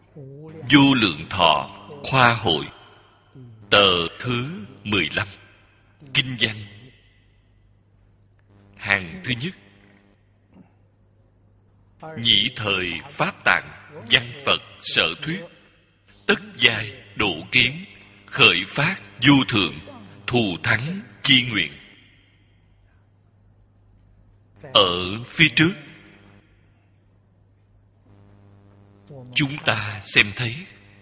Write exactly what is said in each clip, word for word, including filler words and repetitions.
Vô Lượng Thọ Khoa Hội, tờ thứ mười lăm, Kinh văn. Hàng thứ nhất. Nhị thời Pháp Tạng văn Phật sở thuyết, tất giai độ kiến, khởi phát vô thượng, thù thắng chi nguyện. Ở phía trước, chúng ta xem thấy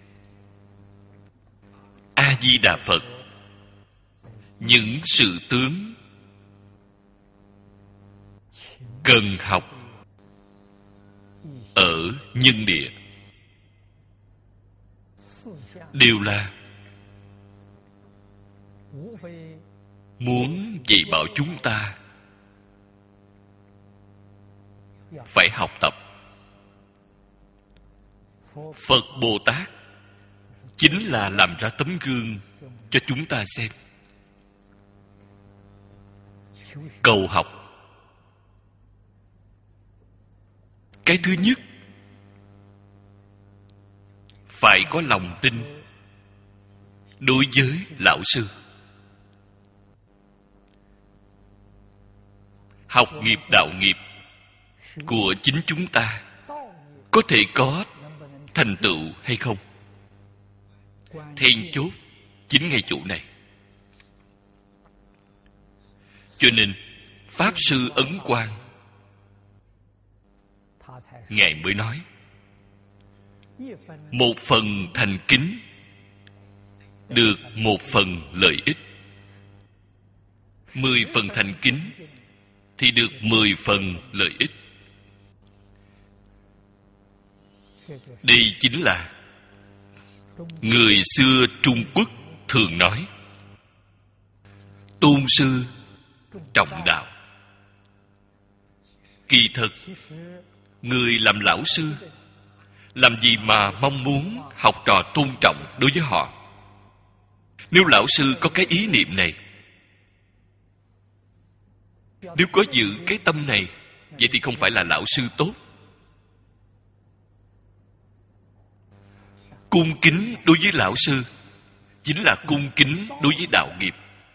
A Di Đà Phật những sự tướng cần học ở nhân địa đều là muốn dạy bảo chúng ta phải học tập. Phật Bồ Tát chính là làm ra tấm gương cho chúng ta xem. Cầu học. Cái thứ nhất, phải có lòng tin đối với lão sư. Học nghiệp đạo nghiệp của chính chúng ta có thể có thành tựu hay không? Then chốt chính ngay chỗ này. Cho nên Pháp Sư Ấn Quang Ngài mới nói, một phần thành kính được một phần lợi ích, mười phần thành kính thì được mười phần lợi ích. Đây chính là người xưa Trung Quốc thường nói, tôn sư trọng đạo. Kỳ thực, người làm lão sư làm gì mà mong muốn học trò tôn trọng đối với họ? Nếu lão sư có cái ý niệm này, nếu có giữ cái tâm này, vậy thì không phải là lão sư tốt. Cung kính đối với lão sư chính là cung kính đối với đạo nghiệp,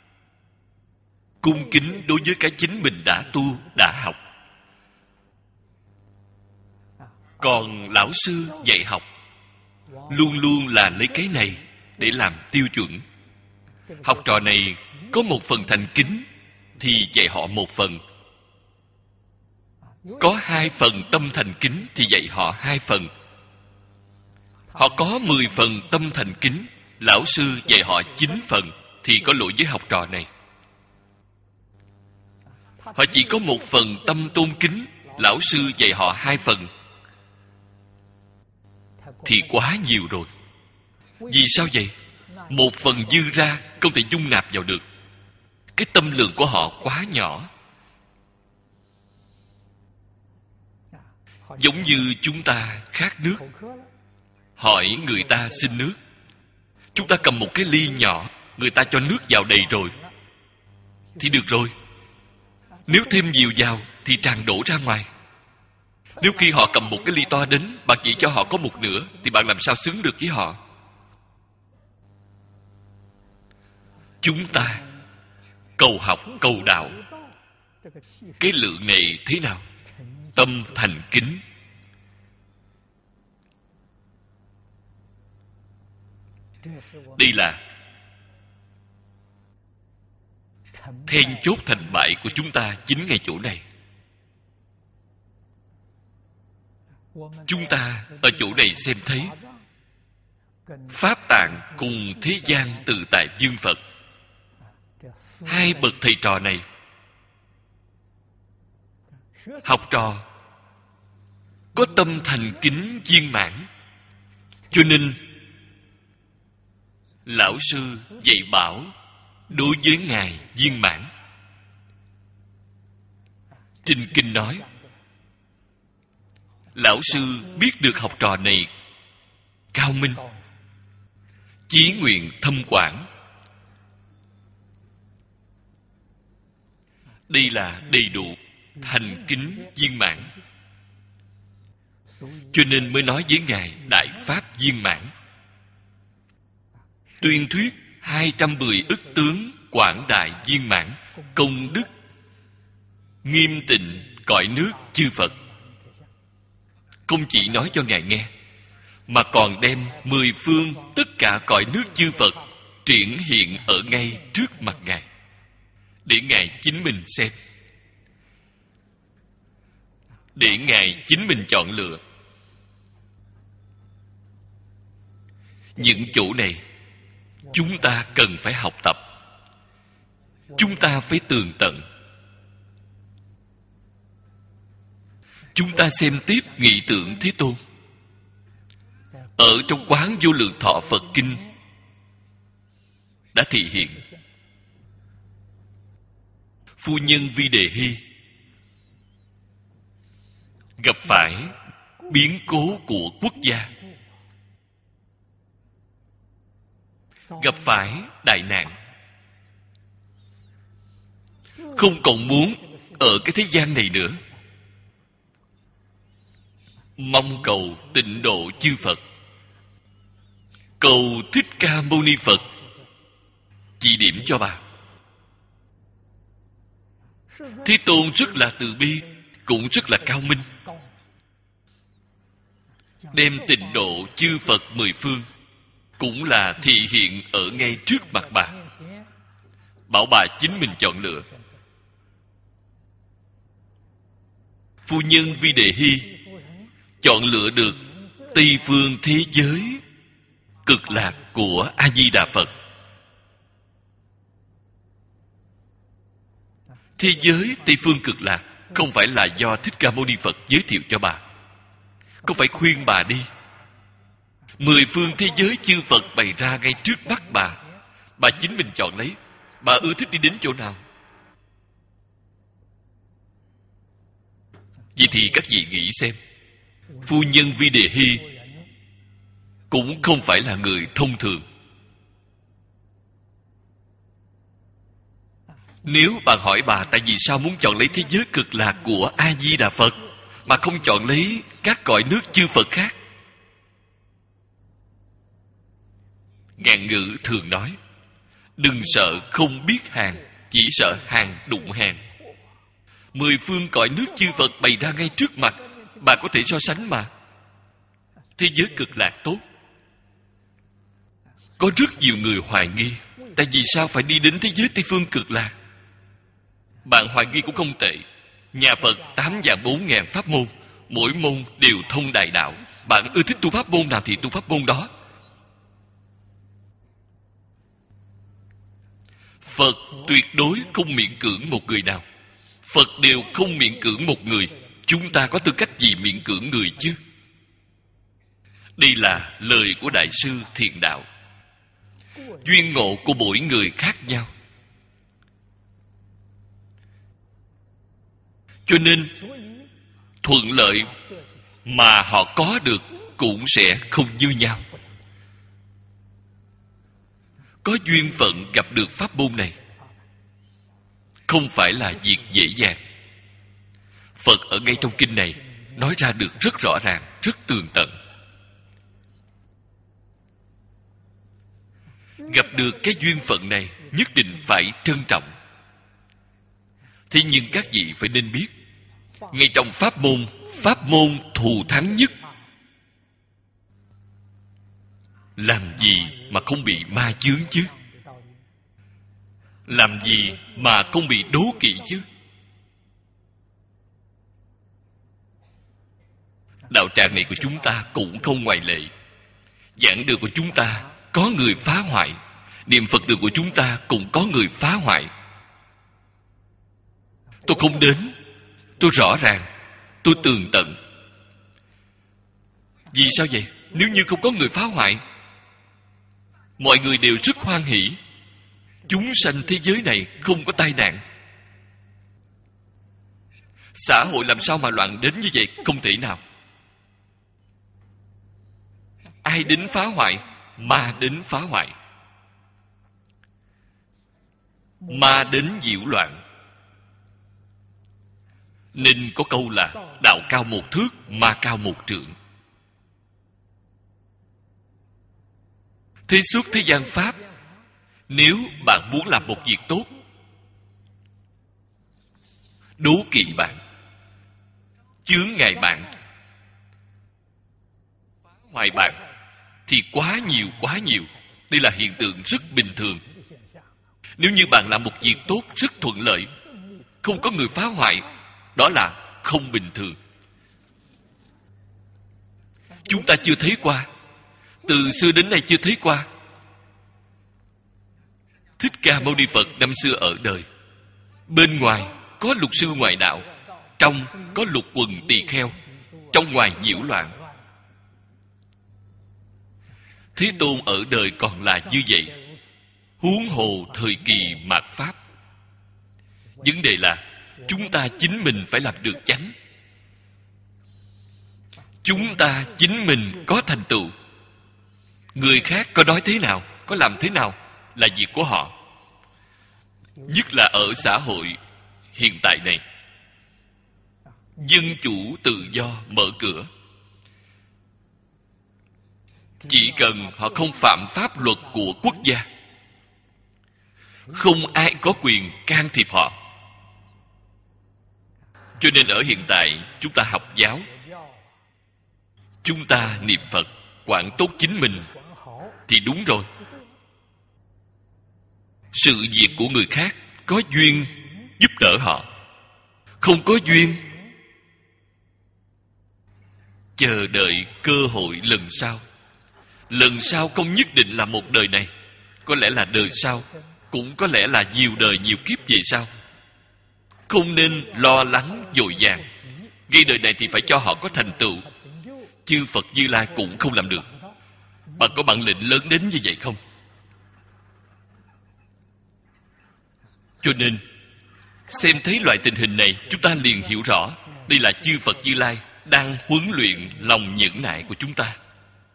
cung kính đối với cái chính mình đã tu, đã học. Còn lão sư dạy học luôn luôn là lấy cái này để làm tiêu chuẩn. Học trò này có một phần thành kính thì dạy họ một phần, có hai phần tâm thành kính thì dạy họ hai phần. Họ có mười phần tâm thành kính, lão sư dạy họ chín phần thì có lỗi với học trò này. Họ chỉ có một phần tâm tôn kính, lão sư dạy họ hai phần thì quá nhiều rồi. Vì sao vậy? Một phần dư ra không thể dung nạp vào được. Cái tâm lượng của họ quá nhỏ. Giống như chúng ta khát nước, hỏi người ta xin nước. Chúng ta cầm một cái ly nhỏ, người ta cho nước vào đầy rồi thì được rồi. Nếu thêm nhiều vào thì tràn đổ ra ngoài. Nếu khi họ cầm một cái ly to đến, bạn chỉ cho họ có một nửa, thì bạn làm sao xứng được với họ? Chúng ta cầu học, cầu đạo, cái lượng này thế nào? Tâm thành kính. Đây là then chốt thành bại của chúng ta chính ngay chỗ này. Chúng ta ở chỗ này xem thấy Pháp Tạng cùng thế gian Tự Tại Dương Phật, hai bậc thầy trò này, học trò có tâm thành kính viên mãn, cho nên lão sư dạy bảo đối với ngài viên mãn. Trên kinh nói, lão sư biết được học trò này cao minh, chí nguyện thâm quảng. Đây là đầy đủ thành kính viên mãn. Cho nên mới nói với Ngài Đại Pháp Viên Mãn. Tuyên thuyết hai trăm mười ức tướng quảng đại viên mãn, công đức nghiêm tịnh cõi nước chư Phật. Không chỉ nói cho Ngài nghe, mà còn đem mười phương tất cả cõi nước chư Phật triển hiện ở ngay trước mặt Ngài, để Ngài chính mình xem, để Ngài chính mình chọn lựa. Những chỗ này chúng ta cần phải học tập, chúng ta phải tường tận. Chúng ta xem tiếp Nghị Tượng Thế Tôn ở trong Quán Vô Lượng Thọ Phật Kinh đã thị hiện. Phu nhân Vi Đề Hy gặp phải biến cố của quốc gia, gặp phải đại nạn, không còn muốn ở cái thế gian này nữa, mong cầu tịnh độ chư Phật, cầu Thích Ca Mâu Ni Phật chỉ điểm cho bà. Thế Tôn rất là từ bi, cũng rất là cao minh, đem tịnh độ chư Phật mười phương cũng là thị hiện ở ngay trước mặt bà, bảo bà chính mình chọn lựa. Phu nhân Vi Đề Hy chọn lựa được Tây phương thế giới cực lạc của A Di Đà Phật. Thế giới Tây phương cực lạc không phải là do Thích Ca Mâu Ni Phật giới thiệu cho bà, không phải khuyên bà đi. Mười phương thế giới chư Phật bày ra ngay trước mắt bà, bà chính mình chọn lấy. Bà ưa thích đi đến chỗ nào. Vậy thì các vị nghĩ xem, phu nhân Vi Đề Hy cũng không phải là người thông thường. Nếu bạn hỏi bà tại vì sao muốn chọn lấy thế giới cực lạc của A Di Đà Phật mà không chọn lấy các cõi nước chư Phật khác, ngạn ngữ thường nói, đừng sợ không biết hàng, chỉ sợ hàng đụng hàng. Mười phương cõi nước chư Phật bày ra ngay trước mặt, bà có thể so sánh mà. Thế giới cực lạc tốt. Có rất nhiều người hoài nghi, tại vì sao phải đi đến thế giới Tây phương cực lạc? Bạn hoài nghi cũng không tệ. Nhà Phật tám vạn bốn ngàn pháp môn, mỗi môn đều thông đại đạo. Bạn ưa thích tu pháp môn nào thì tu pháp môn đó. Phật tuyệt đối không miễn cưỡng một người nào. Phật đều không miễn cưỡng một người. Chúng ta có tư cách gì miễn cưỡng người chứ? Đây là lời của Đại sư Thiền Đạo. Duyên ngộ của mỗi người khác nhau, cho nên thuận lợi mà họ có được cũng sẽ không như nhau. Có duyên phận gặp được pháp môn này không phải là việc dễ dàng. Phật ở ngay trong kinh này nói ra được rất rõ ràng, rất tường tận. Gặp được cái duyên phận này nhất định phải trân trọng. Thế nhưng các vị phải nên biết, ngay trong pháp môn, pháp môn thù thắng nhất, làm gì mà không bị ma chướng chứ? Làm gì mà không bị đố kỵ chứ? Đạo tràng này của chúng ta cũng không ngoại lệ. Giảng đường của chúng ta có người phá hoại, niệm Phật đường của chúng ta cũng có người phá hoại. Tôi không đến, tôi rõ ràng, tôi tường tận. Vì sao vậy? Nếu như không có người phá hoại, mọi người đều rất hoan hỷ, chúng sanh thế giới này không có tai nạn. Xã hội làm sao mà loạn đến như vậy? Không thể nào. Ai đến phá hoại? Ma đến phá hoại, ma đến nhiễu loạn. Nên có câu là đạo cao một thước, ma cao một trượng. Thế suốt thế gian pháp, nếu bạn muốn làm một việc tốt, đố kỵ bạn, chướng ngại bạn, hoài bạn, thì quá nhiều quá nhiều. Đây là hiện tượng rất bình thường. Nếu như bạn làm một việc tốt rất thuận lợi, không có người phá hoại, đó là không bình thường. Chúng ta chưa thấy qua, từ xưa đến nay chưa thấy qua. Thích Ca Mâu Ni Phật năm xưa ở đời, bên ngoài có luật sư ngoại đạo, trong có lục quần tỳ kheo, trong ngoài nhiễu loạn. Thế Tôn ở đời còn là như vậy, huống hồ thời kỳ mạt Pháp. Vấn đề là chúng ta chính mình phải làm được chánh. Chúng ta chính mình có thành tựu. Người khác có nói thế nào, có làm thế nào là việc của họ. Nhất là ở xã hội hiện tại này, dân chủ tự do mở cửa. Chỉ cần họ không phạm pháp luật của quốc gia, không ai có quyền can thiệp họ. Cho nên ở hiện tại, chúng ta học giáo, chúng ta niệm Phật, quản tốt chính mình thì đúng rồi. Sự việc của người khác có duyên giúp đỡ họ, không có duyên chờ đợi cơ hội lần sau. Lần sau không nhất định là một đời này, có lẽ là đời sau, cũng có lẽ là nhiều đời nhiều kiếp về sau. Không nên lo lắng dội vàng. Ngay đời này thì phải cho họ có thành tựu. Chư Phật Như Lai cũng không làm được. Bạn có bản lĩnh lớn đến như vậy không? Cho nên xem thấy loại tình hình này, chúng ta liền hiểu rõ đây là chư Phật Như Lai đang huấn luyện lòng nhẫn nại của chúng ta,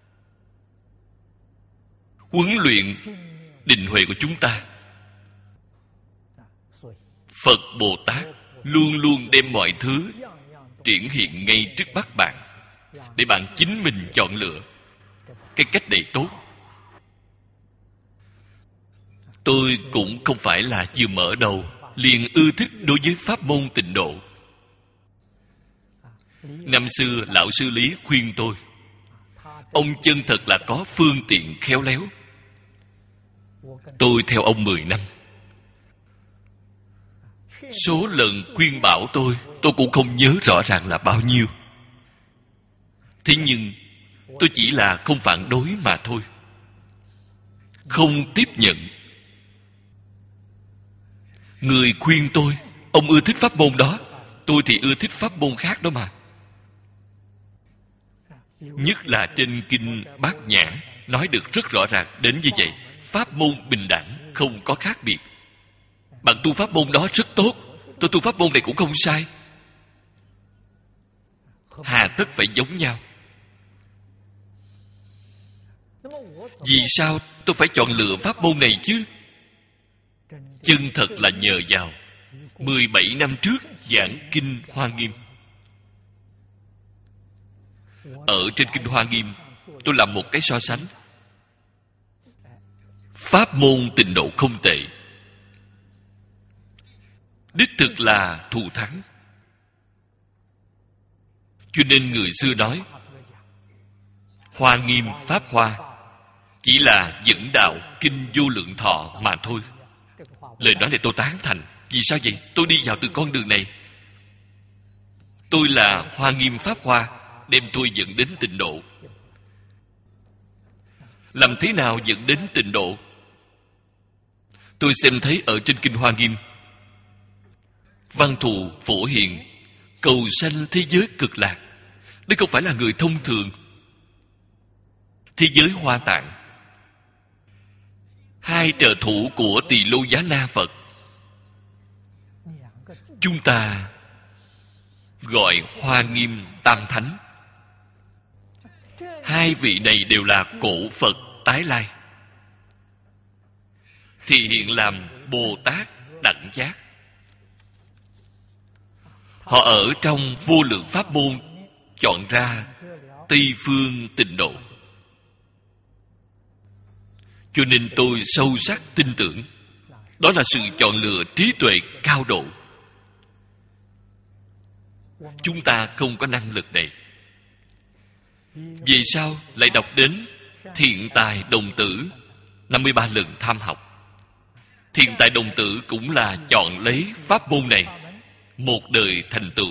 huấn luyện định huệ của chúng ta. Phật Bồ Tát luôn luôn đem mọi thứ triển hiện ngay trước mắt bạn, để bạn chính mình chọn lựa. Cái cách này tốt. Tôi cũng không phải là vừa mở đầu liền ưa thích đối với pháp môn tịnh độ. Năm xưa lão sư Lý khuyên tôi, ông chân thật là có phương tiện khéo léo. Tôi theo ông mười năm. Số lần khuyên bảo tôi, tôi cũng không nhớ rõ ràng là bao nhiêu. Thế nhưng tôi chỉ là không phản đối mà thôi, không tiếp nhận. Người khuyên tôi, ông ưa thích pháp môn đó, tôi thì ưa thích pháp môn khác đó mà. Nhất là trên kinh Bát Nhã nói được rất rõ ràng đến như vậy. Pháp môn bình đẳng, không có khác biệt. Bạn tu pháp môn đó rất tốt, tôi tu pháp môn này cũng không sai. Hà tất phải giống nhau? Vì sao tôi phải chọn lựa pháp môn này chứ? Chân thật là nhờ vào mười bảy năm trước giảng kinh Hoa Nghiêm. Ở trên kinh Hoa Nghiêm, tôi làm một cái so sánh. Pháp môn tịnh độ không tệ, đích thực là thù thắng. Cho nên người xưa nói Hoa Nghiêm Pháp Hoa chỉ là dẫn đạo kinh Vô Lượng Thọ mà thôi. Lời nói này tôi tán thành. Vì sao vậy? Tôi đi vào từ con đường này. Tôi là Hoa Nghiêm Pháp Hoa, đem tôi dẫn đến tịnh độ. Làm thế nào dẫn đến tịnh độ? Tôi xem thấy ở trên kinh Hoa Nghiêm, văn thù phổ hiền, cầu sanh thế giới cực lạc. Đây không phải là người thông thường. Thế giới Hoa Tạng, hai trợ thủ của Tỳ Lô Giá Na Phật, chúng ta gọi Hoa Nghiêm Tam Thánh. Hai vị này đều là cổ Phật tái lai, thì hiện làm Bồ Tát đẳng giác. Họ ở trong vô lượng pháp môn chọn ra Tây phương tịnh độ. Cho nên tôi sâu sắc tin tưởng đó là sự chọn lựa trí tuệ cao độ. Chúng ta không có năng lực này. Vì sao lại đọc đến Thiện Tài Đồng Tử năm mươi ba lần tham học? Thiện Tài Đồng Tử cũng là chọn lấy pháp môn này, một đời thành tựu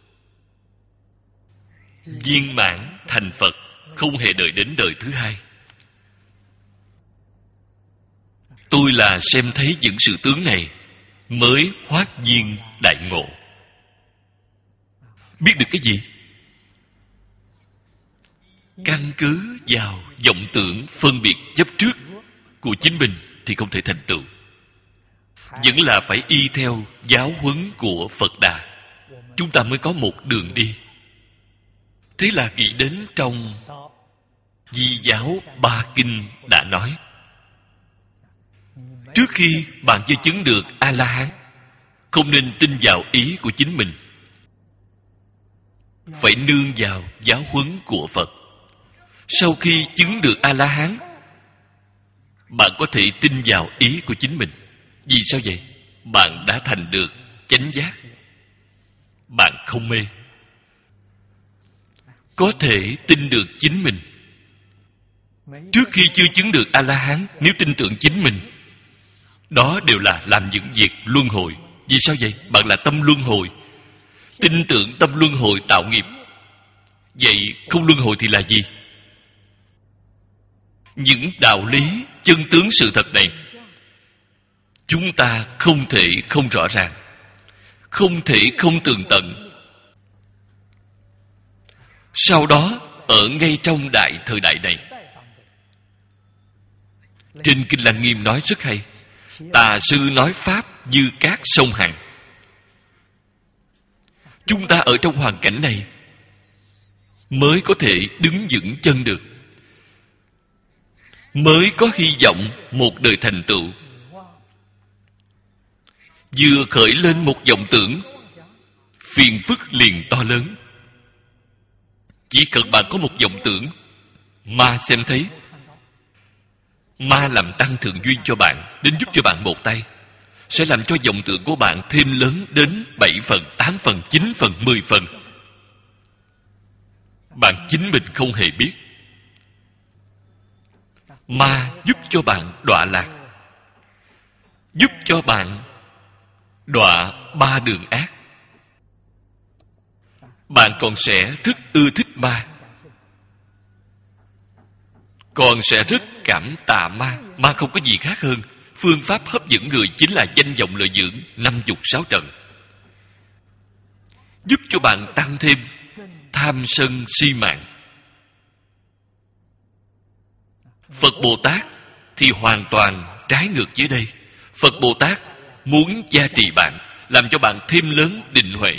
viên mãn thành Phật, không hề đợi đến đời thứ hai. Tôi là xem thấy những sự tướng này mới hoát nhiên đại ngộ. Biết được cái gì? Căn cứ vào vọng tưởng phân biệt chấp trước của chính mình thì không thể thành tựu. Vẫn là phải y theo giáo huấn của Phật Đà, chúng ta mới có một đường đi. Thế là nghĩ đến trong Di Giáo Ba Kinh đã nói, trước khi bạn chưa chứng được A-la-hán, không nên tin vào ý của chính mình, phải nương vào giáo huấn của Phật. Sau khi chứng được A-la-hán, bạn có thể tin vào ý của chính mình. Vì sao vậy? Bạn đã thành được chánh giác, bạn không mê. Có thể tin được chính mình. Trước khi chưa chứng được A-la-hán, nếu tin tưởng chính mình, đó đều là làm những việc luân hồi. Vì sao vậy? Bạn là tâm luân hồi. Tin tưởng tâm luân hồi tạo nghiệp. Vậy không luân hồi thì là gì? Những đạo lý chân tướng sự thật này chúng ta không thể không rõ ràng, không thể không tường tận. Sau đó, ở ngay trong đại thời đại này, trên Kinh Lăng Nghiêm nói rất hay, tà sư nói pháp như cát sông Hằng. Chúng ta ở trong hoàn cảnh này mới có thể đứng vững chân được, mới có hy vọng một đời thành tựu. Vừa khởi lên một vọng tưởng, phiền phức liền to lớn. Chỉ cần bạn có một vọng tưởng, ma xem thấy, ma làm tăng thượng duyên cho bạn, đến giúp cho bạn một tay, sẽ làm cho vọng tưởng của bạn thêm lớn đến bảy phần, tám phần, chín phần, mười phần. Bạn chính mình không hề biết. Ma giúp cho bạn đọa lạc, giúp cho bạn đọa ba đường ác. Bạn còn sẽ rất ưa thích ma, còn sẽ rất cảm tạ ma. Ma không có gì khác hơn, phương pháp hấp dẫn người chính là danh vọng lợi dưỡng năm dục sáu trần, giúp cho bạn tăng thêm tham sân si mạng. Phật Bồ Tát thì hoàn toàn trái ngược với đây. Phật Bồ Tát muốn gia trì bạn, làm cho bạn thêm lớn định huệ,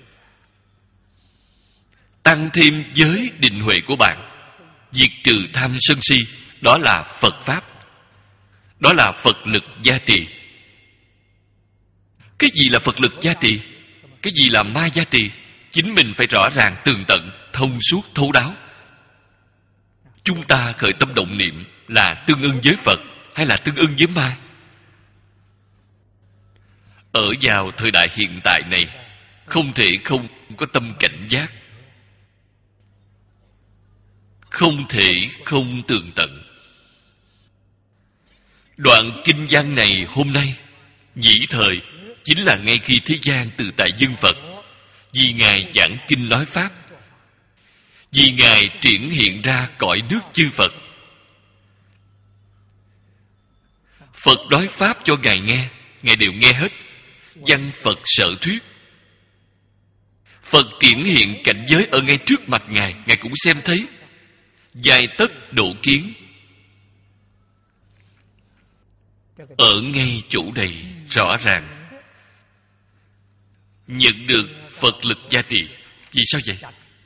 tăng thêm giới định huệ của bạn, diệt trừ tham sân si. Đó là Phật Pháp, đó là Phật lực gia trì. Cái gì là Phật lực gia trì? Cái gì là ma gia trì? Chính mình phải rõ ràng tường tận, thông suốt thấu đáo. Chúng ta khởi tâm động niệm là tương ưng với Phật hay là tương ưng với ma? Ở vào thời đại hiện tại này, không thể không có tâm cảnh giác, không thể không tường tận. Đoạn kinh văn này hôm nay nhĩ thời, chính là ngay khi thế gian từ tại dân Phật, vì Ngài giảng kinh nói Pháp, vì Ngài triển hiện ra cõi nước chư Phật. Phật nói Pháp cho Ngài nghe, Ngài đều nghe hết. Văn Phật sở thuyết, Phật triển hiện cảnh giới ở ngay trước mặt Ngài, Ngài cũng xem thấy. Dài tất độ kiến, ở ngay chỗ này rõ ràng nhận được Phật lực gia trì. Vì sao vậy?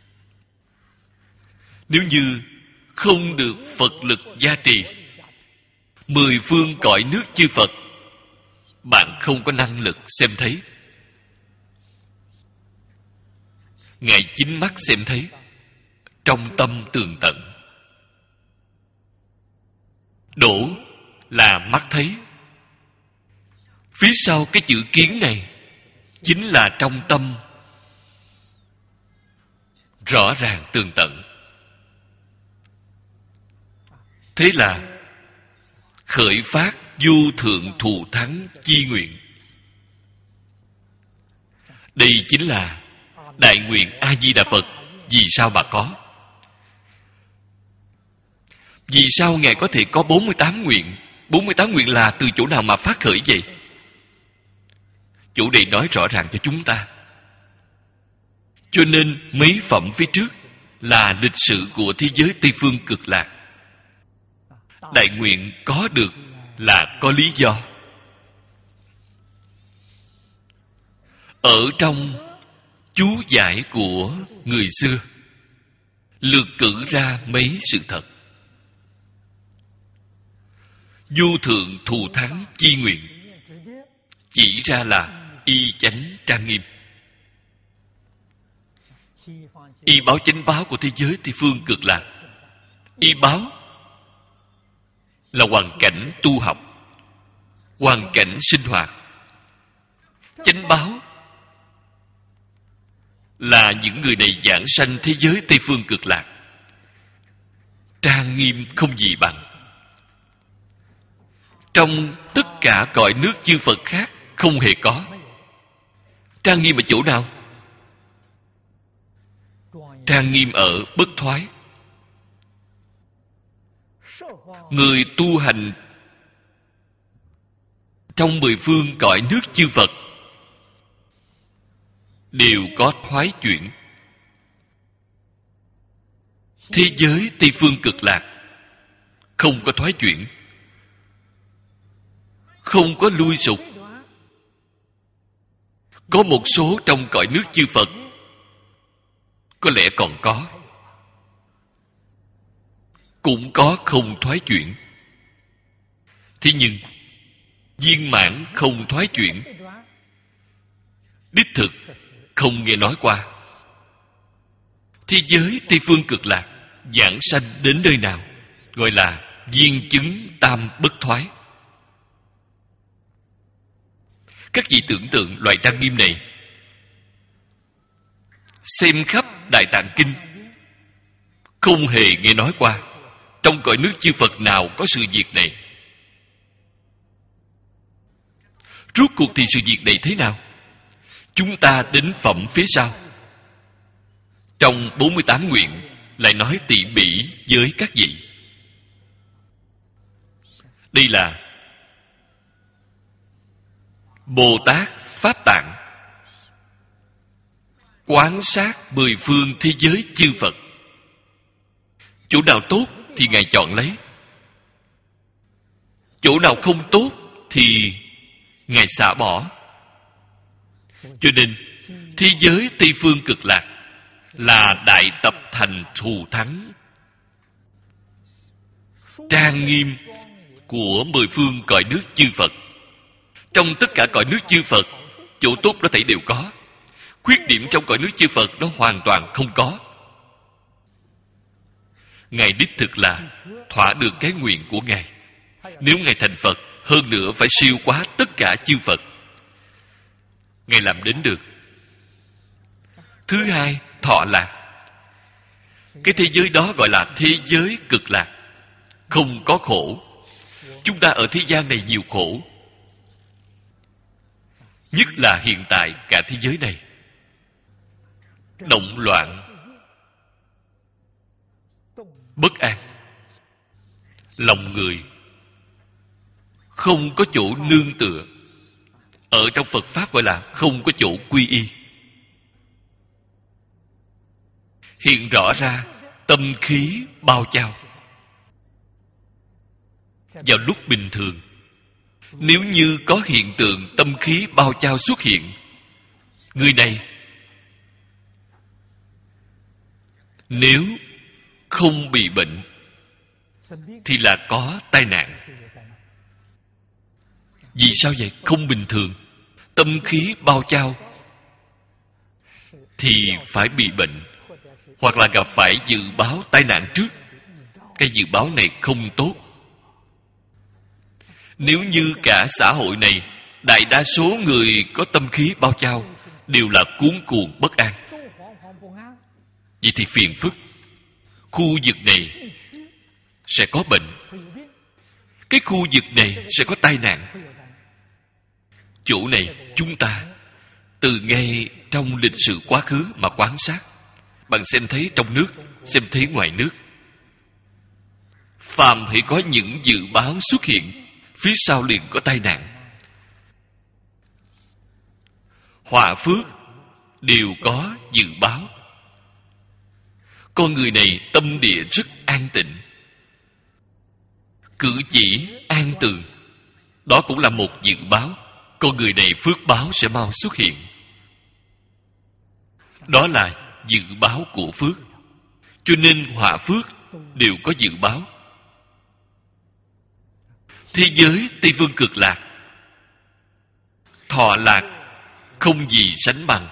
Nếu như không được Phật lực gia trì, mười phương cõi nước chư Phật bạn không có năng lực xem thấy. Ngài chính mắt xem thấy, trong tâm tường tận. Đổ là mắt thấy. Phía sau cái chữ kiến này chính là trong tâm rõ ràng tường tận. Thế là khởi phát vô thượng thù thắng chi nguyện. Đây chính là đại nguyện A Di Đà Phật. Vì sao mà có? Vì sao Ngài có thể có bốn mươi tám nguyện? bốn mươi tám nguyện là từ chỗ nào mà phát khởi vậy? Chủ đề nói rõ ràng cho chúng ta. Cho nên mấy phẩm phía trước là lịch sử của thế giới Tây Phương Cực Lạc. Đại nguyện có được là có lý do. Ở trong chú giải của người xưa lược cử ra mấy sự thật. Vô thượng thù thắng chi nguyện chỉ ra là y chánh trang nghiêm. Y báo chánh báo của thế giới Tây Phương Cực Lạc. Y báo là hoàn cảnh tu học, hoàn cảnh sinh hoạt. Chánh báo là những người này giảng sanh thế giới Tây Phương Cực Lạc. Trang nghiêm không gì bằng. Trong tất cả cõi nước chư Phật khác không hề có. Trang nghiêm ở chỗ nào? Trang nghiêm ở bất thoái. Người tu hành trong mười phương cõi nước chư Phật đều có thoái chuyển. Thế giới Tây Phương Cực Lạc không có thoái chuyển, không có lui sụp. Có một số trong cõi nước chư Phật có lẽ còn có, cũng có không thoái chuyển. Thế nhưng viên mãn không thoái chuyển đích thực không nghe nói qua. Thế giới Tây Phương Cực Lạc giảng sanh đến nơi nào gọi là viên chứng tam bất thoái. Các vị tưởng tượng loại trang nghiêm này, xem khắp Đại Tạng Kinh không hề nghe nói qua. Trong cõi nước chư Phật nào có sự việc này? Rốt cuộc thì sự việc này thế nào? Chúng ta đến phẩm phía sau. Trong bốn mươi tám nguyện lại nói tỉ mỉ với các vị. Đây là Bồ Tát Pháp Tạng quán sát mười phương thế giới chư Phật. Chỗ nào tốt thì Ngài chọn lấy, chỗ nào không tốt thì Ngài xả bỏ. Cho nên thế giới Tây Phương Cực Lạc là đại tập thành thù thắng trang nghiêm của mười phương cõi nước chư Phật. Trong tất cả cõi nước chư Phật, chỗ tốt đó thảy đều có, khuyết điểm trong cõi nước chư Phật nó hoàn toàn không có. Ngài đích thực là thỏa được cái nguyện của Ngài. Nếu Ngài thành Phật, hơn nữa phải siêu quá tất cả chư Phật, Ngài làm đến được. Thứ hai, thọ lạc. Cái thế giới đó gọi là thế giới cực lạc, không có khổ. Chúng ta ở thế gian này nhiều khổ, nhất là hiện tại cả thế giới này động loạn, bất an, lòng người không có chỗ nương tựa. Ở trong Phật Pháp gọi là không có chỗ quy y. Hiện rõ ra tâm khí bao trao. Vào lúc bình thường, nếu như có hiện tượng tâm khí bao trao xuất hiện, người này nếu không bị bệnh thì là có tai nạn. Vì sao vậy? Không bình thường. Tâm khí bao trao thì phải bị bệnh, hoặc là gặp phải dự báo tai nạn trước. Cái dự báo này không tốt. Nếu như cả xã hội này, đại đa số người có tâm khí bao trao đều là cuống cuồng bất an, vậy thì phiền phức. Khu vực này sẽ có bệnh, cái khu vực này sẽ có tai nạn. Chỗ này chúng ta từ ngay trong lịch sử quá khứ mà quan sát. Bạn xem thấy trong nước, xem thấy ngoài nước, phàm hãy có những dự báo xuất hiện, phía sau liền có tai nạn. Họa phước đều có dự báo. Con người này tâm địa rất an tịnh, cử chỉ an tường, đó cũng là một dự báo. Con người này phước báo sẽ mau xuất hiện. Đó là dự báo của phước. Cho nên họa phước đều có dự báo. Thế giới Tây Phương Cực Lạc, thọ lạc không gì sánh bằng.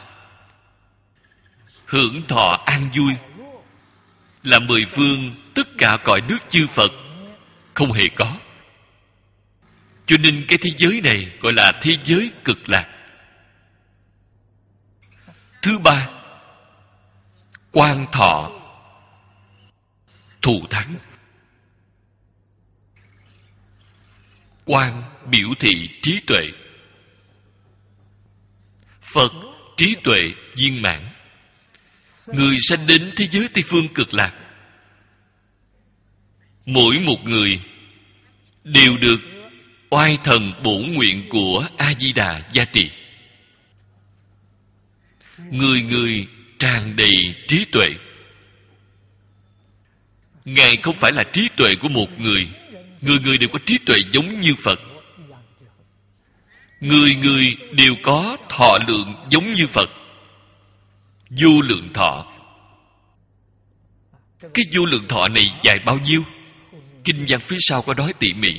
Hưởng thọ an vui là mười phương tất cả cõi nước chư Phật không hề có. Cho nên cái thế giới này gọi là thế giới cực lạc. Thứ ba, quan thọ thù thắng. Quan biểu thị trí tuệ. Phật trí tuệ viên mãn. Người sanh đến thế giới Tây Phương Cực Lạc, mỗi một người đều được oai thần bổn nguyện của A Di Đà gia trì. Người người tràn đầy trí tuệ. Ngài không phải là trí tuệ của một người, người người đều có trí tuệ giống như Phật. Người người đều có thọ lượng giống như Phật, vô lượng thọ. Cái vô lượng thọ này dài bao nhiêu? Kinh văn phía sau có nói tỉ mỉ.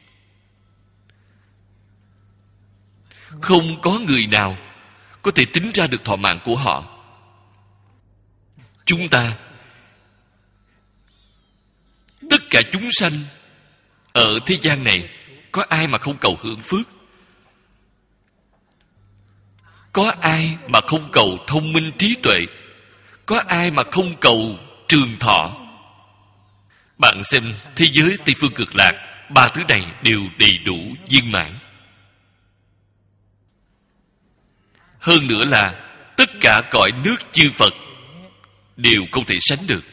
Không có người nào có thể tính ra được thọ mạng của họ. Chúng ta, tất cả chúng sanh ở thế gian này, có ai mà không cầu hưởng phước? Có ai mà không cầu thông minh trí tuệ? Có ai mà không cầu trường thọ? Bạn xem thế giới Tây Phương Cực Lạc, ba thứ này đều đầy đủ viên mãn. Hơn nữa là tất cả cõi nước chư Phật đều không thể sánh được.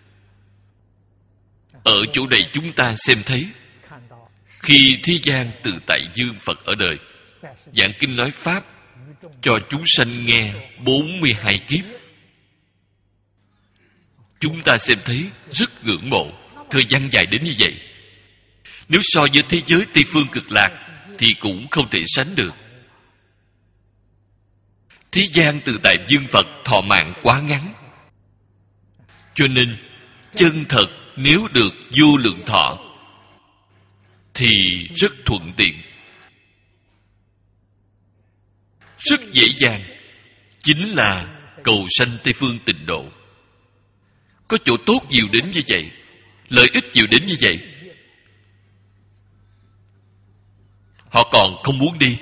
Ở chỗ này chúng ta xem thấy, khi thế gian Tự Tại Dương Phật ở đời giảng kinh nói pháp cho chúng sanh nghe bốn mươi hai kiếp, chúng ta xem thấy rất ngưỡng mộ. Thời gian dài đến như vậy, nếu so với thế giới Tây Phương Cực Lạc thì cũng không thể sánh được. Thế gian Tự Tại Dương Phật thọ mạng quá ngắn, cho nên chân thật nếu được vô lượng thọ thì rất thuận tiện, rất dễ dàng. Chính là cầu sanh Tây Phương Tịnh Độ. Có chỗ tốt nhiều đến như vậy, lợi ích nhiều đến như vậy, họ còn không muốn đi.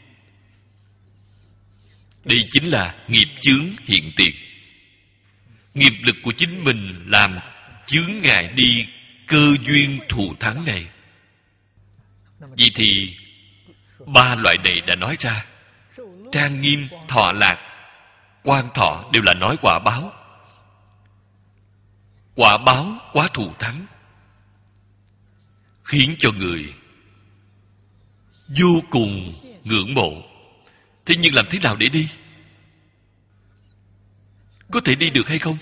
Đây chính là nghiệp chướng hiện tiền. Nghiệp lực của chính mình làm chướng ngại đi cơ duyên thù thắng này. Vậy thì ba loại này đã nói ra. Trang nghiêm, thọ lạc, quan thọ đều là nói quả báo. Quả báo quá thù thắng, khiến cho người vô cùng ngưỡng mộ. Thế nhưng làm thế nào để đi? Có thể đi được hay không?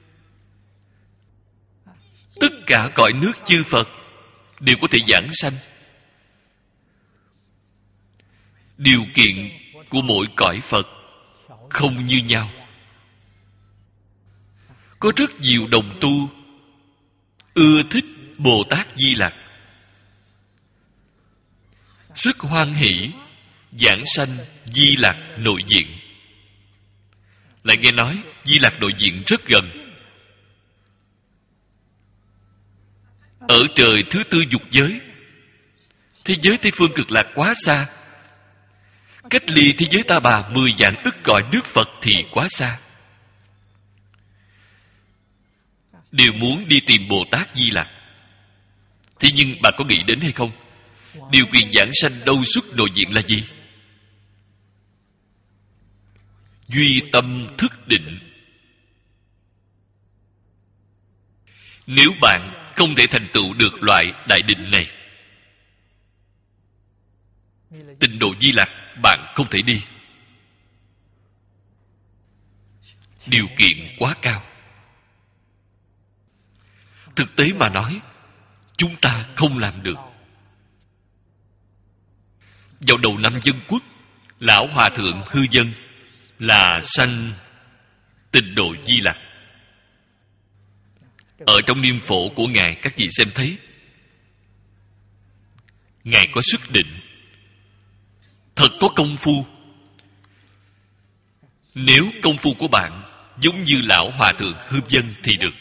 Tất cả cõi nước chư Phật đều có thể giảng sanh. Điều kiện của mỗi cõi Phật không như nhau. Có rất nhiều đồng tu ưa thích Bồ Tát Di Lặc, rất hoan hỷ giảng sanh Di Lặc nội diện, lại nghe nói Di Lạc nội diện rất gần. Ở trời thứ tư dục giới, thế giới Tây Phương Cực Lạc quá xa. Cách ly thế giới Ta Bà mười vạn ức cõi nước Phật thì quá xa. Đều muốn đi tìm Bồ Tát Di Lặc. Thế nhưng bạn có nghĩ đến hay không? Điều kiện giảng sanh đâu xuất nội diện là gì? Duy tâm thức định. Nếu bạn không thể thành tựu được loại đại định này, tịnh độ Di Lặc bạn không thể đi. Điều kiện quá cao. Thực tế mà nói, chúng ta không làm được. Vào đầu năm Dân Quốc, Lão Hòa Thượng Hư Dân là sanh tịnh độ Di Lặc. Ở trong niêm phổ của Ngài, các vị xem thấy, Ngài có sức định, thật có công phu. Nếu công phu của bạn giống như Lão Hòa Thượng Hư Dân thì được,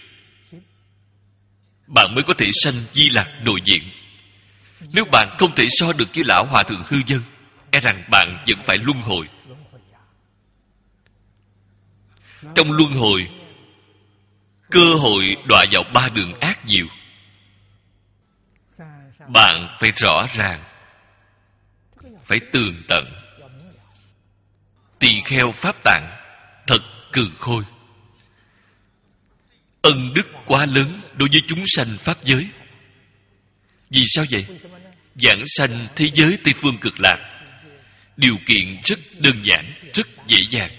bạn mới có thể sanh Di Lặc nội diện. Nếu bạn không thể so được với Lão Hòa Thượng Hư Dân, e rằng bạn vẫn phải luân hồi. Trong luân hồi, cơ hội đọa vào ba đường ác nhiều. Bạn phải rõ ràng, phải tường tận. Tỳ kheo Pháp Tạng thật cừ khôi. Ân đức quá lớn đối với chúng sanh Pháp giới. Vì sao vậy? Giảng sanh thế giới Tây Phương Cực Lạc, điều kiện rất đơn giản, rất dễ dàng.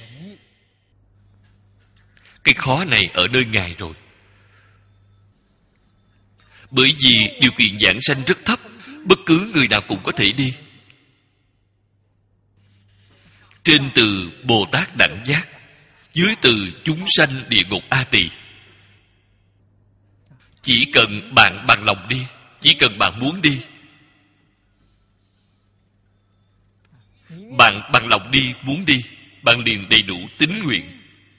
Cái khó này ở nơi Ngài rồi. Bởi vì điều kiện giảng sanh rất thấp, bất cứ người nào cũng có thể đi. Trên từ Bồ Tát Đẳng Giác, dưới từ chúng sanh địa ngục A Tỳ. Chỉ cần bạn bằng lòng đi, chỉ cần bạn muốn đi, bạn bằng lòng đi, muốn đi, bạn liền đầy đủ tín nguyện.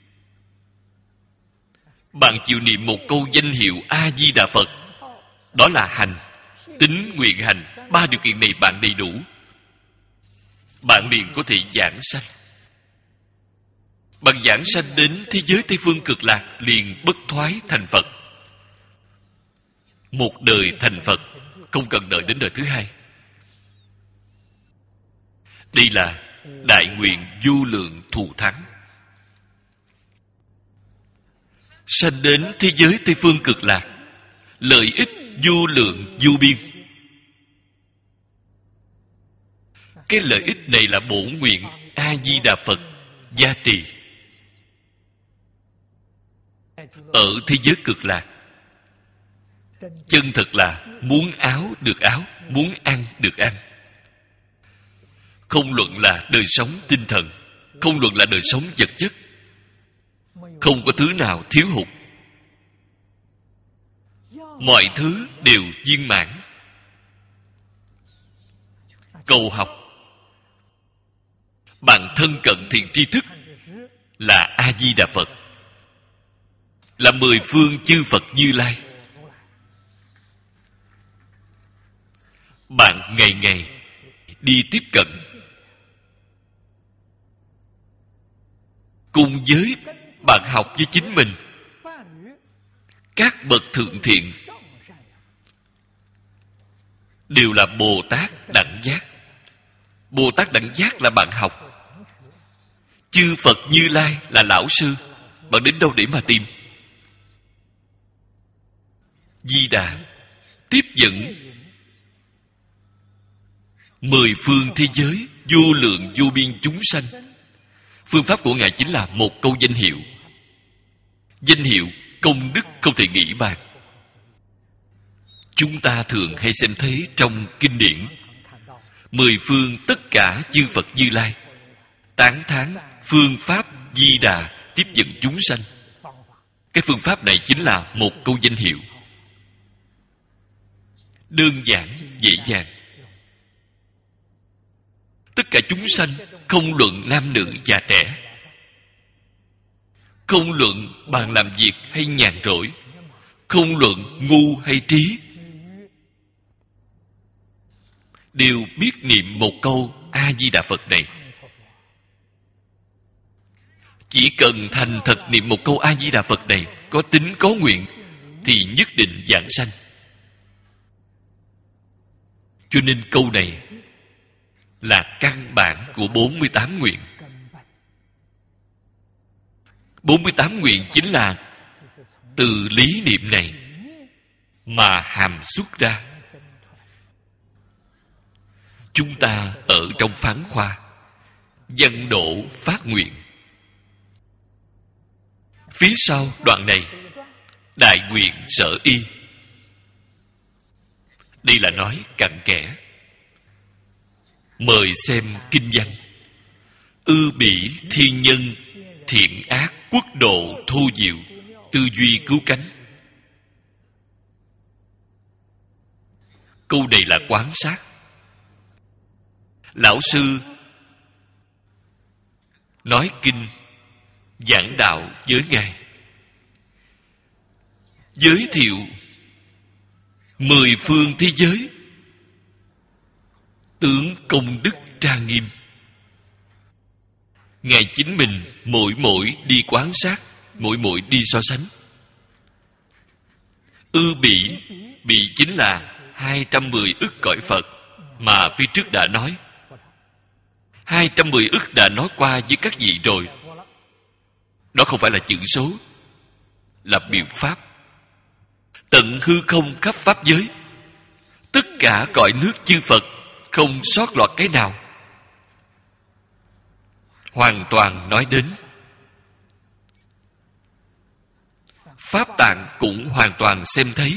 Bạn chịu niệm một câu danh hiệu A Di Đà Phật, đó là hành. Tín nguyện hành, ba điều kiện này bạn đầy đủ, bạn liền có thể giảng sanh. Bạn giảng sanh đến thế giới Tây Phương Cực Lạc liền bất thoái thành Phật. Một đời thành Phật, không cần đợi đến đời thứ hai. Đây là đại nguyện vô lượng thù thắng. Sanh đến thế giới Tây Phương Cực Lạc, lợi ích vô lượng vô biên. Cái lợi ích này là bổn nguyện A Di Đà Phật gia trì. Ở thế giới Cực Lạc, chân thật là muốn áo được áo, muốn ăn được ăn. Không luận là đời sống tinh thần, không luận là đời sống vật chất, không có thứ nào thiếu hụt. Mọi thứ đều viên mãn. Cầu học, bạn thân cận thiện tri thức là A Di Đà Phật, là mười phương chư Phật Như Lai. Bạn ngày ngày đi tiếp cận cùng với bạn học với chính mình, các bậc thượng thiện đều là Bồ Tát Đẳng Giác. Bồ Tát Đẳng Giác là bạn học, chư Phật Như Lai là lão sư. Bạn đến đâu để mà tìm? Di Đà tiếp dẫn mười phương thế giới vô lượng vô biên chúng sanh. Phương pháp của Ngài chính là một câu danh hiệu. Danh hiệu công đức không thể nghĩ bàn. Chúng ta thường hay xem thấy trong kinh điển, mười phương tất cả chư Phật Như Lai tán thán phương pháp Di Đà tiếp dẫn chúng sanh. Cái phương pháp này chính là một câu danh hiệu, đơn giản, dễ dàng. Tất cả chúng sanh, không luận nam nữ già trẻ, Không luận bạn làm việc hay nhàn rỗi, không luận ngu hay trí, đều biết niệm một câu A-di-đà Phật này. Chỉ cần thành thật niệm một câu A-di-đà Phật này, có tính có nguyện, thì nhất định vãng sanh. Cho nên câu này là căn bản của bốn mươi tám nguyện. bốn mươi tám nguyện chính là từ lý niệm này mà hàm xuất ra. Chúng ta ở trong phán khoa văn độ phát nguyện. Phía sau đoạn này, đại nguyện sở y. Đây là nói cặn kẽ. Mời xem kinh văn. Ư bỉ thiên nhân, thiện ác quốc độ thu diệu, tư duy cứu cánh. Câu này là quán sát. Lão sư nói kinh, giảng đạo với Ngài, giới thiệu mười phương thế giới, tướng công đức trang nghiêm. Ngài chính mình mỗi mỗi đi quán sát, mỗi mỗi đi so sánh. Ư bỉ, bỉ chính là hai trăm mười ức cõi Phật mà phía trước đã nói. Hai trăm mười ức đã nói qua với các vị rồi. Đó không phải là chữ số, là biểu pháp. Tận hư không khắp pháp giới, tất cả cõi nước chư Phật, không sót lọt cái nào, hoàn toàn nói đến. Pháp tạng cũng hoàn toàn xem thấy.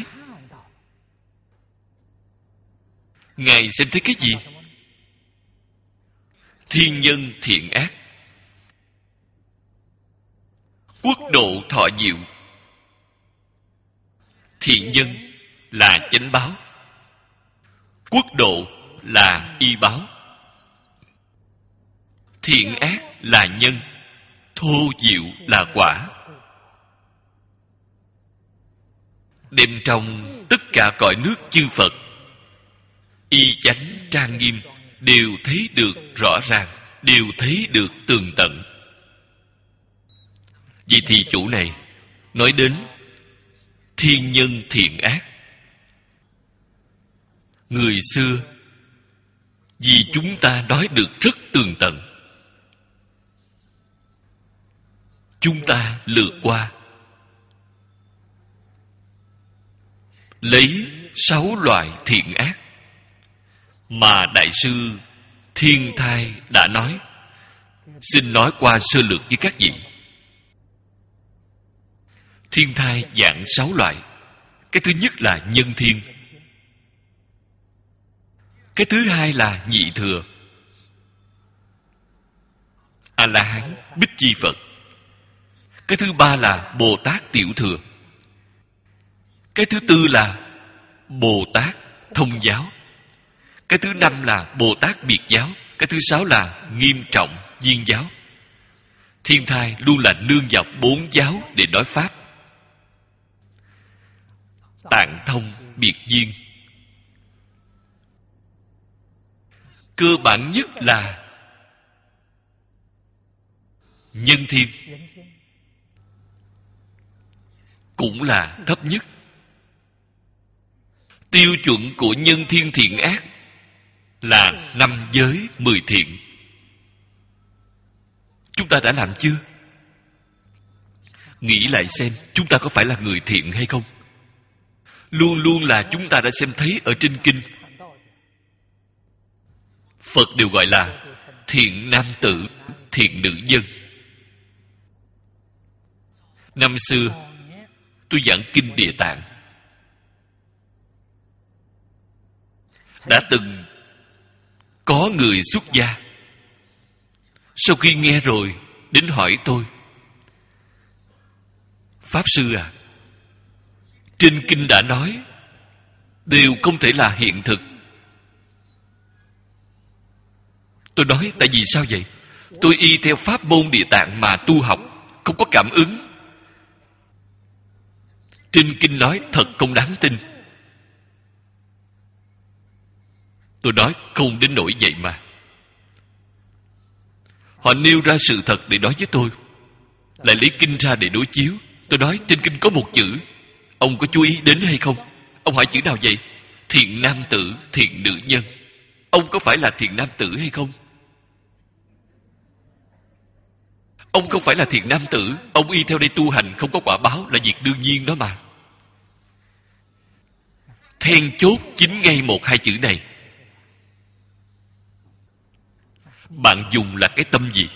Ngài xem thấy cái gì? Thiên nhân thiện ác, quốc độ thọ diệu. Thiện nhân là chánh báo, quốc độ là y báo. Thiện ác là nhân, thô diệu là quả. Đêm trong tất cả cõi nước chư Phật, y chánh trang nghiêm, đều thấy được rõ ràng, đều thấy được tường tận. Vậy thì chủ này nói đến thiên nhân thiện ác. Người xưa vì chúng ta nói được rất tường tận, chúng ta lược qua, lấy sáu loại thiện ác mà Đại sư Thiên Thai đã nói. Xin nói qua sơ lược với các vị. Thiên thai dạng sáu loại. Cái thứ nhất là nhân thiên. Cái thứ hai là nhị thừa, A-la-hán, Bích Chi Phật. Cái thứ ba là Bồ Tát Tiểu Thừa. Cái thứ tư là Bồ Tát Thông Giáo. Cái thứ năm là Bồ Tát Biệt Giáo. Cái thứ sáu là Nghiêm Trọng Viên Giáo. Thiên thai luôn là nương vào bốn giáo để nói pháp. Tạng thông biệt viên. Cơ bản nhất là nhân thiên, cũng là thấp nhất. Tiêu chuẩn của nhân thiên thiện ác là năm giới mười thiện. Chúng ta đã làm chưa? Nghĩ lại xem, chúng ta có phải là người thiện hay không? Luôn luôn là chúng ta đã xem thấy ở trên kinh. Phật đều gọi là thiện nam tử, thiện nữ nhân. Năm xưa tôi giảng kinh Địa Tạng, đã từng có người xuất gia, sau khi nghe rồi đến hỏi tôi: Pháp sư à, trên kinh đã nói đều không thể là hiện thực. Tôi nói: tại vì sao vậy? Tôi y theo pháp môn Địa Tạng mà tu học, không có cảm ứng. Trên kinh nói thật không đáng tin. Tôi nói không đến nỗi vậy mà. Họ nêu ra sự thật để nói với tôi, lại lấy kinh ra để đối chiếu. Tôi nói trên kinh có một chữ, ông có chú ý đến hay không? Ông hỏi chữ nào vậy? Thiện nam tử, thiện nữ nhân. Ông có phải là thiện nam tử hay không? Ông không phải là thiện nam tử, ông y theo đây tu hành không có quả báo là việc đương nhiên đó mà. Then chốt chính ngay một hai chữ này. Bạn dùng là cái tâm gì?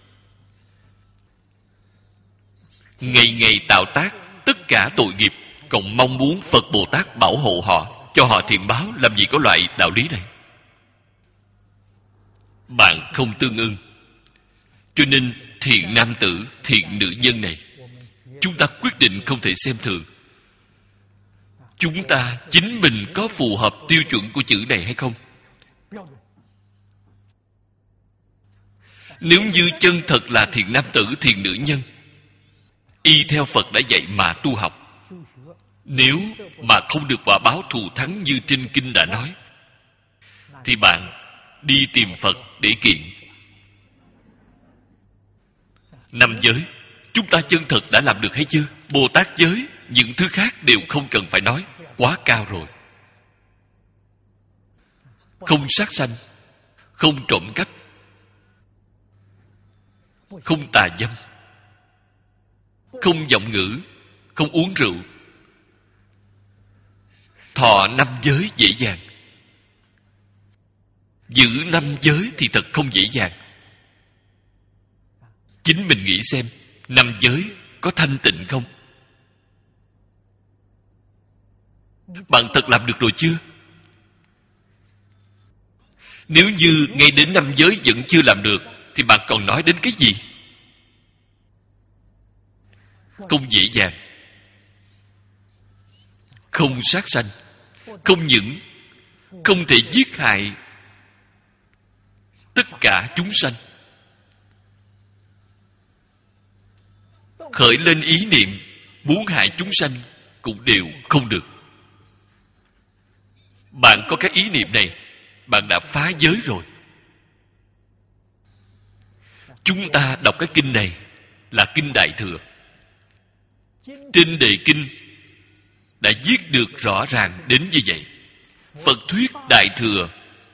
Ngày ngày tạo tác tất cả tội nghiệp, còn mong muốn Phật Bồ Tát bảo hộ họ, cho họ thiện báo, làm gì có loại đạo lý này. Bạn không tương ưng. Cho nên thiện nam tử, thiện nữ nhân này, chúng ta quyết định không thể xem thường. Chúng ta chính mình có phù hợp tiêu chuẩn của chữ này hay không? Nếu như chân thật là thiện nam tử, thiện nữ nhân, y theo Phật đã dạy mà tu học, nếu mà không được quả báo thù thắng như trên kinh đã nói, thì bạn đi tìm Phật để kiện. Năm giới, chúng ta chân thật đã làm được hay chưa? Bồ Tát giới, những thứ khác đều không cần phải nói, quá cao rồi. Không sát sanh, không trộm cắp, không tà dâm, không vọng ngữ, không uống rượu. Thọ năm giới dễ dàng, giữ năm giới thì thật không dễ dàng. Chính mình nghĩ xem, năm giới có thanh tịnh không? Bạn thật làm được rồi chưa? Nếu như ngay đến năm giới vẫn chưa làm được, thì bạn còn nói đến cái gì? Không dễ dàng. Không sát sanh, không những không thể giết hại tất cả chúng sanh, khởi lên ý niệm muốn hại chúng sanh cũng đều không được. Bạn có cái ý niệm này, bạn đã phá giới rồi. Chúng ta đọc cái kinh này là kinh Đại Thừa. Trên đề kinh đã viết được rõ ràng đến như vậy. Phật thuyết Đại Thừa,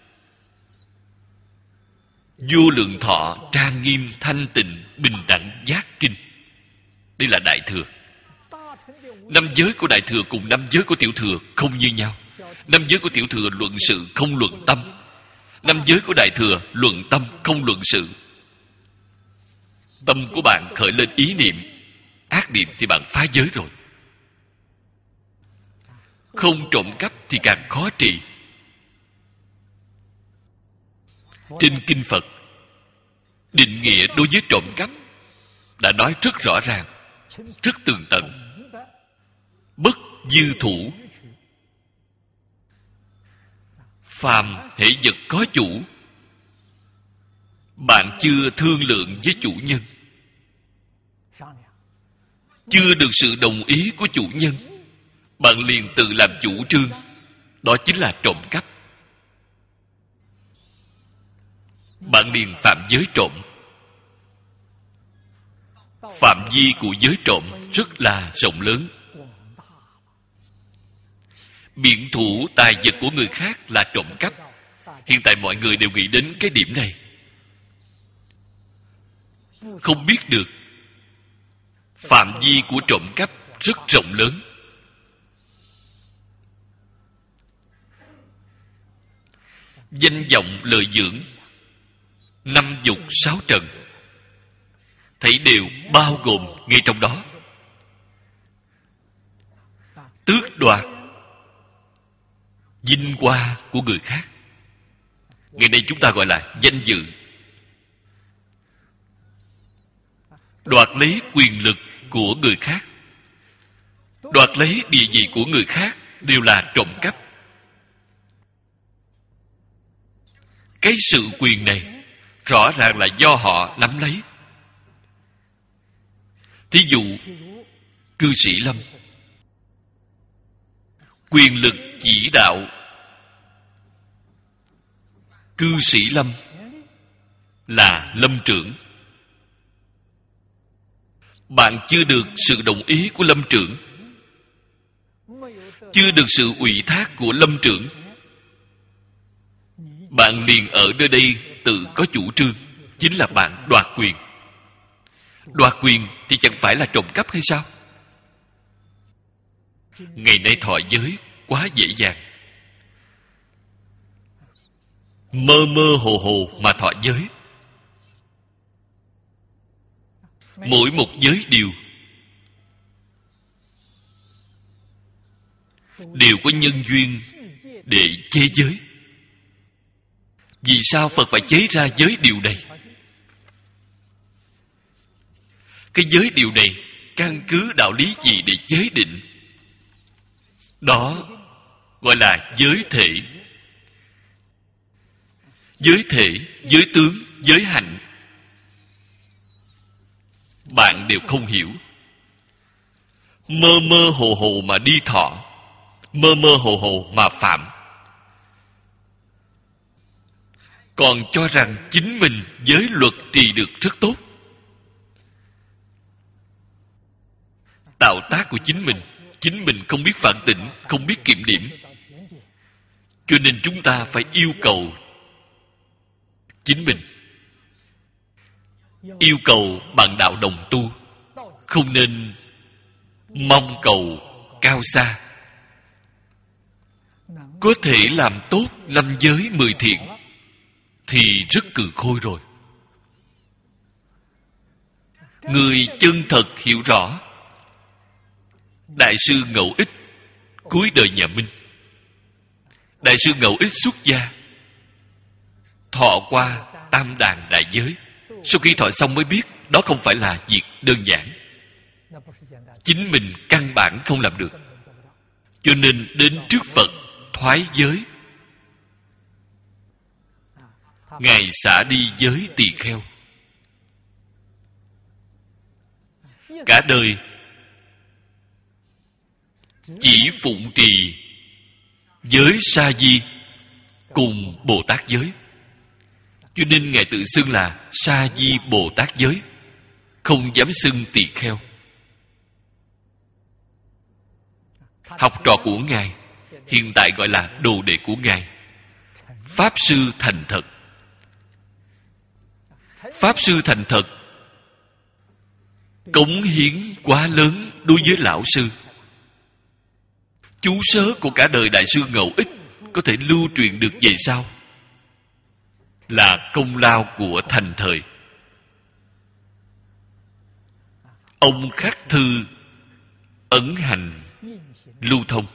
vô lượng thọ trang nghiêm thanh tịnh bình đẳng giác kinh. Đây là Đại Thừa. Năm giới của Đại Thừa cùng năm giới của Tiểu Thừa không như nhau. Năm giới của Tiểu Thừa luận sự không luận tâm. Năm giới của Đại Thừa luận tâm không luận sự. Tâm của bạn khởi lên ý niệm ác niệm thì bạn phá giới rồi. Không trộm cắp thì càng khó trị. Trên kinh Phật, định nghĩa đối với trộm cắp đã nói rất rõ ràng, rất tường tận. Bất dư thủ, phàm hễ vật có chủ, bạn chưa thương lượng với chủ nhân, chưa được sự đồng ý của chủ nhân, bạn liền tự làm chủ trương, đó chính là trộm cắp. Bạn liền phạm giới trộm. Phạm vi của giới trộm rất là rộng lớn. Biện thủ tài vật của người khác là trộm cắp. Hiện tại mọi người đều nghĩ đến cái điểm này, không biết được phạm vi của trộm cắp rất rộng lớn. Danh vọng lợi dưỡng, năm dục sáu trần, thảy đều bao gồm ngay trong đó. Tước đoạt vinh hoa của người khác, ngày nay chúng ta gọi là danh dự. Đoạt lấy quyền lực của người khác, đoạt lấy địa vị của người khác đều là trộm cắp. Cái sự quyền này rõ ràng là do họ nắm lấy. Thí dụ cư sĩ lâm, quyền lực chỉ đạo cư sĩ lâm là lâm trưởng. Bạn chưa được sự đồng ý của lâm trưởng, chưa được sự ủy thác của lâm trưởng, bạn liền ở nơi đây tự có chủ trương, chính là bạn đoạt quyền. Đoạt quyền thì chẳng phải là trộm cắp hay sao? Ngày nay thọ giới quá dễ dàng, mơ mơ hồ hồ mà thọ giới. Mỗi một giới điều đều có nhân duyên để chế giới. Vì sao Phật phải chế ra giới điều này? Cái giới điều này căn cứ đạo lý gì để chế định? Đó gọi là giới thể. Giới thể, giới tướng, giới hạnh bạn đều không hiểu. Mơ mơ hồ hồ mà đi thọ, mơ mơ hồ hồ mà phạm, còn cho rằng chính mình giới luật trì được rất tốt. Tạo tác của chính mình, chính mình không biết phản tỉnh, không biết kiểm điểm. Cho nên chúng ta phải yêu cầu chính mình, yêu cầu bạn đạo đồng tu, không nên mong cầu cao xa. Có thể làm tốt năm giới mười thiện thì rất cừ khôi rồi. Người chân thật hiểu rõ. Đại sư Ngẫu Ích cuối đời nhà Minh, Đại sư Ngẫu Ích xuất gia, thọ qua tam đàn đại giới. Sau khi thọ xong mới biết đó không phải là việc đơn giản, chính mình căn bản không làm được. Cho nên đến trước Phật thoái giới. Ngài xả đi giới tỳ kheo, cả đời chỉ phụng trì giới sa di cùng Bồ Tát giới. Cho nên Ngài tự xưng là Sa Di Bồ Tát giới, không dám xưng tỳ kheo. Học trò của Ngài hiện tại gọi là đồ đệ của Ngài, Pháp Sư Thành Thật. Pháp Sư Thành Thật cống hiến quá lớn đối với lão sư. Chú sớ của cả đời Đại sư Ngẫu Ích có thể lưu truyền được về sau là công lao của Thành Thời. Ông khắc thư ấn hành lưu thông.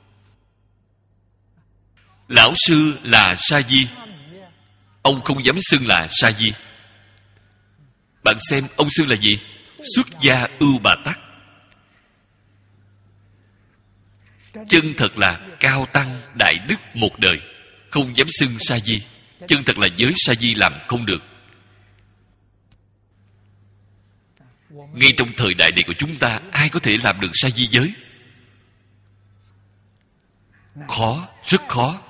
Lão sư là Sa Di, ông không dám xưng là Sa Di. Bạn xem ông xưng là gì? Xuất gia Ưu Bà Tắc. Chân thật là cao tăng đại đức một đời, không dám xưng Sa Di. Chân thật là giới Sa Di làm không được. Ngay trong thời đại này của chúng ta, ai có thể làm được Sa Di giới? Khó, rất khó.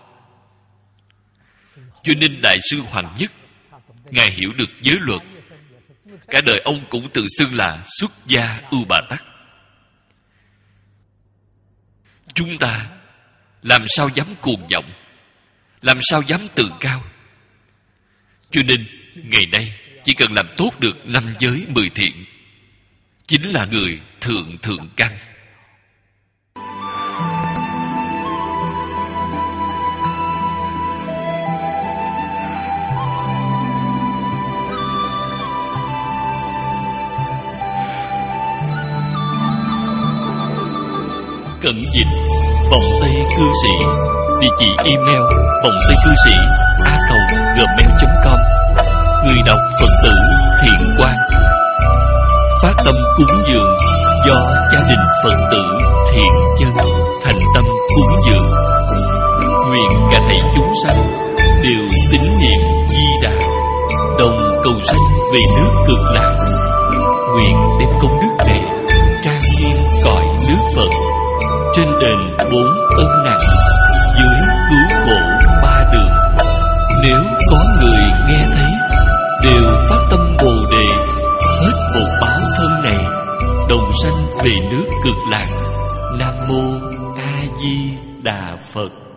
Cho nên Đại sư Hoàng Nhất, Ngài hiểu được giới luật. Cả đời ông cũng tự xưng là xuất gia Ưu Bà Tắc. Chúng ta làm sao dám cuồng vọng, làm sao dám tự cao? Cho nên ngày nay chỉ cần làm tốt được năm giới mười thiện, chính là người thượng thượng căn. Cẩn dịch vòng Tây Cư Sĩ, địa chỉ email vòng Tây Cư Sĩ a còng gmail chấm com. Người đọc Phật tử Thiện Quang. Phát tâm cúng dường do gia đình Phật tử Thiện Chân thành tâm cúng dường. Nguyện cả thảy chúng sanh đều tín niệm Di Đà, đồng cầu sanh về nước Cực Lạc. nguyện đem công đức này trang nghiêm cõi nước Phật, trên đền bốn ân nặng, dưới cứu khổ ba đường. Nếu có người nghe thấy đều phát tâm Bồ Đề, hết một báo thân này, đồng sanh về nước Cực Lạc. Nam mô A Di Đà Phật.